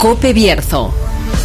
COPE Bierzo.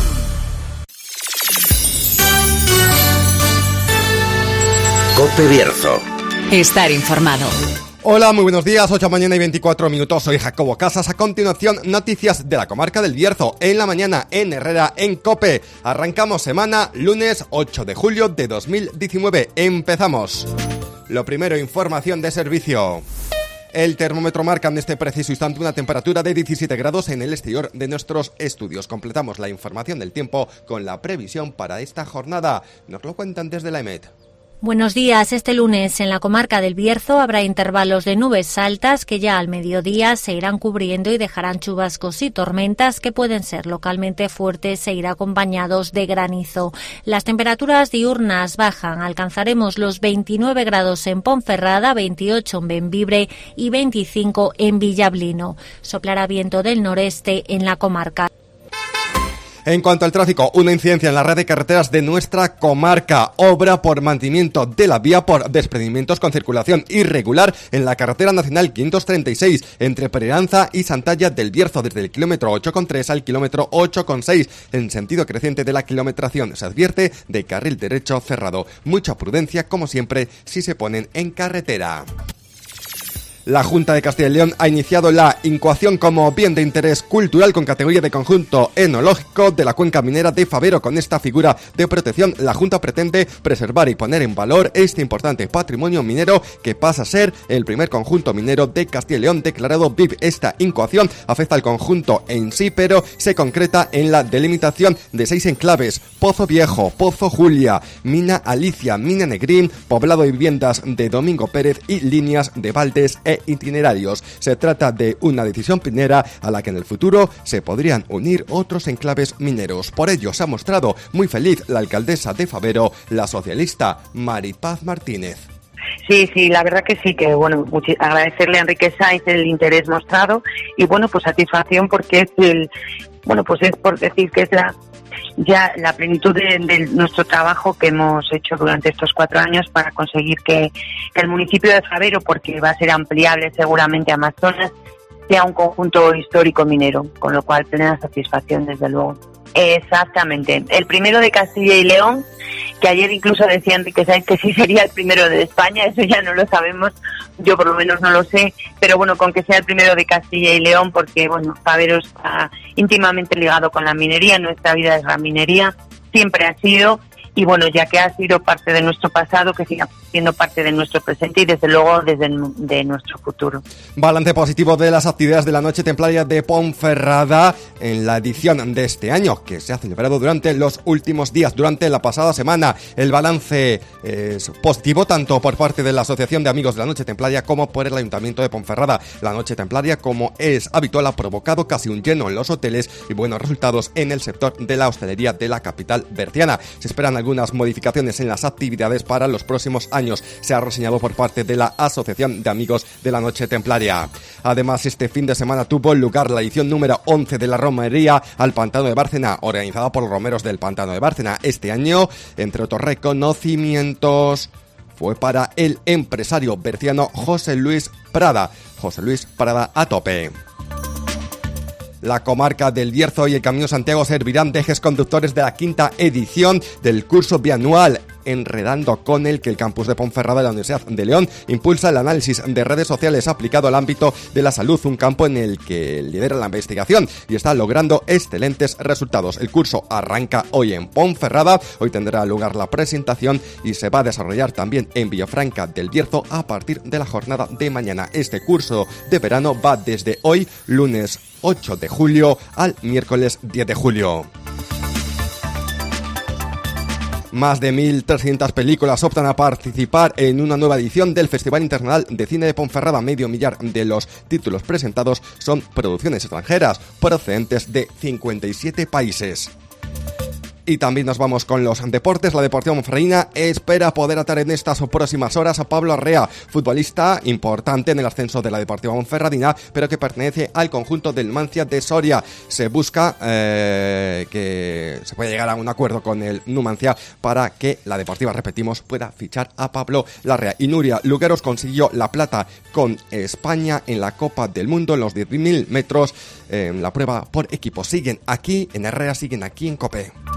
COPE Bierzo. Estar informado. Hola, muy buenos días, 8 de la mañana y 24 minutos, soy Jacobo Casas. A continuación, noticias de la comarca del Bierzo, en la mañana, en Herrera, en COPE. Arrancamos semana, lunes 8 de julio de 2019, empezamos. Lo primero, información de servicio. El termómetro marca en este preciso instante una temperatura de 17 grados en el exterior de nuestros estudios. Completamos la información del tiempo con la previsión para esta jornada. Nos lo cuentan desde la EMET. Buenos días. Este lunes en la comarca del Bierzo habrá intervalos de nubes altas que ya al mediodía se irán cubriendo y dejarán chubascos y tormentas que pueden ser localmente fuertes e ir acompañados de granizo. Las temperaturas diurnas bajan. Alcanzaremos los 29 grados en Ponferrada, 28 en Bembibre y 25 en Villablino. Soplará viento del noreste en la comarca. En cuanto al tráfico, una incidencia en la red de carreteras de nuestra comarca. Obra por mantenimiento de la vía por desprendimientos con circulación irregular en la carretera nacional 536 entre Pereranza y Santalla del Bierzo, desde el kilómetro 8,3 al kilómetro 8,6 en sentido creciente de la kilometración. Se advierte de carril derecho cerrado. Mucha prudencia, como siempre, si se ponen en carretera. La Junta de Castilla y León ha iniciado la incoación como bien de interés cultural con categoría de conjunto etnológico de la cuenca minera de Favero. Con esta figura de protección, la Junta pretende preservar y poner en valor este importante patrimonio minero que pasa a ser el primer conjunto minero de Castilla y León declarado VIP. Esta incoación afecta al conjunto en sí, pero se concreta en la delimitación de 6 enclaves: Pozo Viejo, Pozo Julia, Mina Alicia, Mina Negrín, poblado de viviendas de Domingo Pérez y líneas de Valdes e itinerarios. Se trata de una decisión pionera a la que en el futuro se podrían unir otros enclaves mineros. Por ello se ha mostrado muy feliz la alcaldesa de Favero, la socialista Maripaz Martínez. Sí, la verdad que sí, que bueno, agradecerle a Enrique Sáenz el interés mostrado y bueno, pues satisfacción porque es por decir que es la plenitud de nuestro trabajo que hemos hecho durante estos 4 años para conseguir que el municipio de Favero, porque va a ser ampliable seguramente a más zonas, sea un conjunto histórico minero, con lo cual plena satisfacción desde luego. Exactamente, el primero de Castilla y León, que ayer incluso decía Enrique Sáenz que sí sería el primero de España, eso ya no lo sabemos, yo por lo menos no lo sé, pero bueno, con que sea el primero de Castilla y León, porque bueno, Favero está íntimamente ligado con la minería, nuestra vida es la minería, siempre ha sido, y bueno, ya que ha sido parte de nuestro pasado, que siga siendo parte de nuestro presente y desde luego de nuestro futuro. Balance positivo de las actividades de la Noche Templaria de Ponferrada en la edición de este año, que se ha celebrado durante los últimos días, durante la pasada semana. El balance es positivo tanto por parte de la Asociación de Amigos de la Noche Templaria como por el Ayuntamiento de Ponferrada. La Noche Templaria, como es habitual, ha provocado casi un lleno en los hoteles y buenos resultados en el sector de la hostelería de la capital berciana. Se esperan algunas modificaciones en las actividades para los próximos años. Se ha reseñado por parte de la Asociación de Amigos de la Noche Templaria. Además, este fin de semana tuvo lugar la edición número 11 de la romería al Pantano de Bárcena, organizada por los romeros del Pantano de Bárcena. Este año, entre otros reconocimientos, fue para el empresario berciano José Luis Prada. José Luis Prada a tope. La comarca del Bierzo y el Camino Santiago servirán de ejes conductores de la 5ª edición del curso bianual Enredando con el que el campus de Ponferrada de la Universidad de León impulsa el análisis de redes sociales aplicado al ámbito de la salud, un campo en el que lidera la investigación y está logrando excelentes resultados. El curso arranca hoy en Ponferrada, hoy tendrá lugar la presentación y se va a desarrollar también en Villafranca del Bierzo a partir de la jornada de mañana. Este curso de verano va desde hoy, lunes 8 de julio, al miércoles 10 de julio. Más de 1.300 películas optan a participar en una nueva edición del Festival Internacional de Cine de Ponferrada. Medio millar de los títulos presentados son producciones extranjeras procedentes de 57 países. Y también nos vamos con los deportes. La Deportiva Monferradina espera poder atar en estas próximas horas a Pablo Arrea, futbolista importante en el ascenso de la Deportiva Monferradina, pero que pertenece al conjunto del Numancia de Soria. Se busca que se pueda llegar a un acuerdo con el Numancia para que la Deportiva, repetimos, pueda fichar a Pablo Larrea. Y Nuria Lugueros consiguió la plata con España en la Copa del Mundo en los 10.000 metros en la prueba por equipo. Siguen aquí en Herrera, siguen aquí en COPE.